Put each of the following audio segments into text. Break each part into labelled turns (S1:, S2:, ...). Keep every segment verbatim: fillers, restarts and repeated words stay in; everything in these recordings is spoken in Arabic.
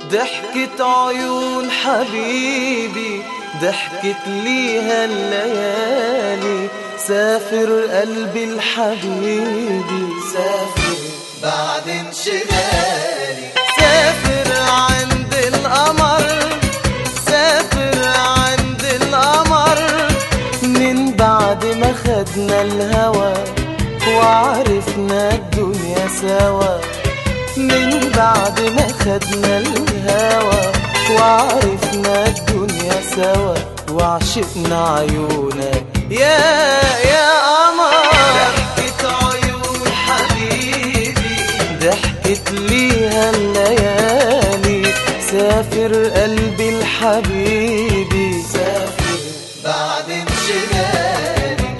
S1: ضحكة عيون حبيبي ضحكت ليها الليالي. سافر قلبي الحبيبي سافر بعد انشغالي. سافر عند القمر سافر عند القمر من بعد ما خدنا الهوى وعرفنا الدنيا سوا. من بعد ما خدنا الهوى وعرفنا الدنيا سوا وعشقنا عيونك يا يا قمر. ضحكة عيون حبيبي ضحكت ليها الليالي. سافر قلبي الحبيبي سافر بعد انشغالي.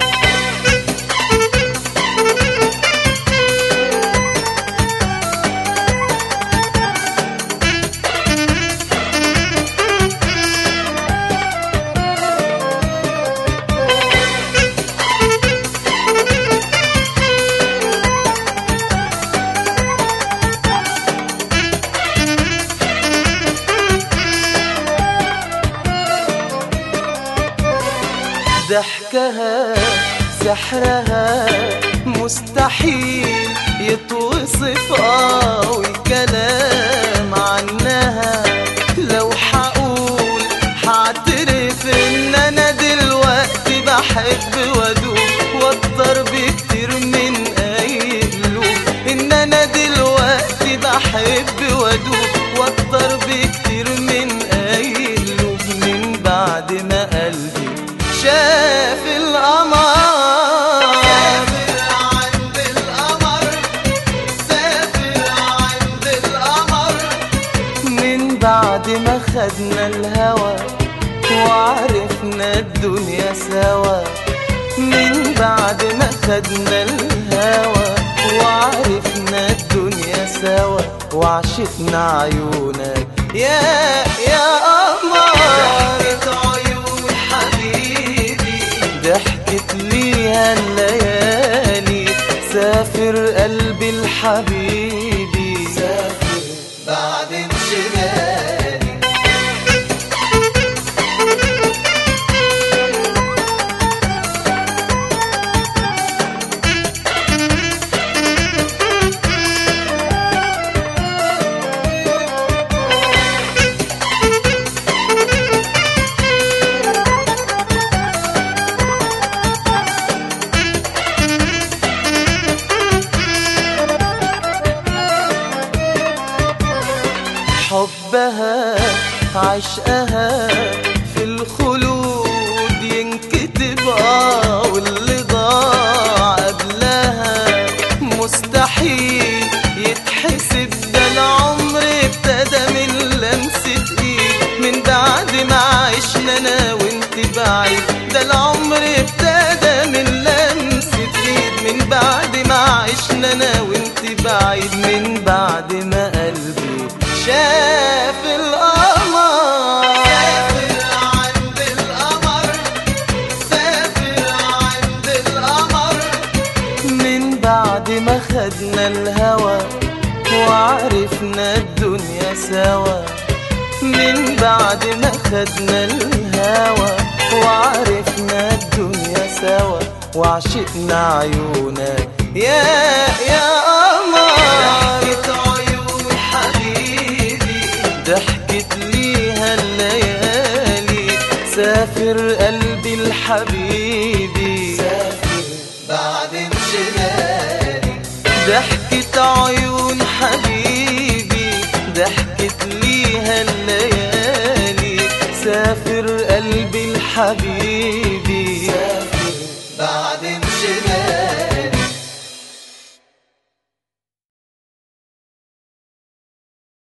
S1: ضحكها سحرها مستحيل يتوصف قوي كلام عنها. لو حقول حاعترف ان انا دلوقتي بحب وادوب واكتر بكتير من اي قلوب. ان انا دلوقتي بحب وادوب واكتر بكتير من اي قلوب. من بعد ما قلبي شاف القمر. سافر عند القمر سافر عند القمر من بعد ما خدنا الهوى وعرفنا الدنيا سوا. من بعد ما خدنا الهوى وعرفنا الدنيا سوا وعشقنا عيونك يا يا قمر. ضحكة عيون حبيبي ضحكت ليها الليالي. سافر قلبي الحبيبي سافر بعد انشغالي. حبها عشقها في الخلود ينكتب اه واللي ضاع قبلها مستحيل يتحسب. ده العمر ابتدى من لمسة ايد من بعد ما عشنا انا وانت بعيد. ده العمر ابتدى من لمسة ايد من بعد ما عشنا انا وانت بعيد. من بعد ما قلبي شاف القمر. سافر عند القمر سافر عند القمر من بعد ما خدنا الهوى وعرفنا الدنيا سوا. من بعد ما خدنا الهوى وعرفنا الدنيا سوا وعشقنا عيونك يا يا قمر. ضحكة عيون حبيبي ضحكت ليها الليالي. سافر قلبي الحبيبي سافر بعد انشغالي. ضحكة عيون حبيبي ضحكت ليها الليالي. سافر قلبي الحبيبي سافر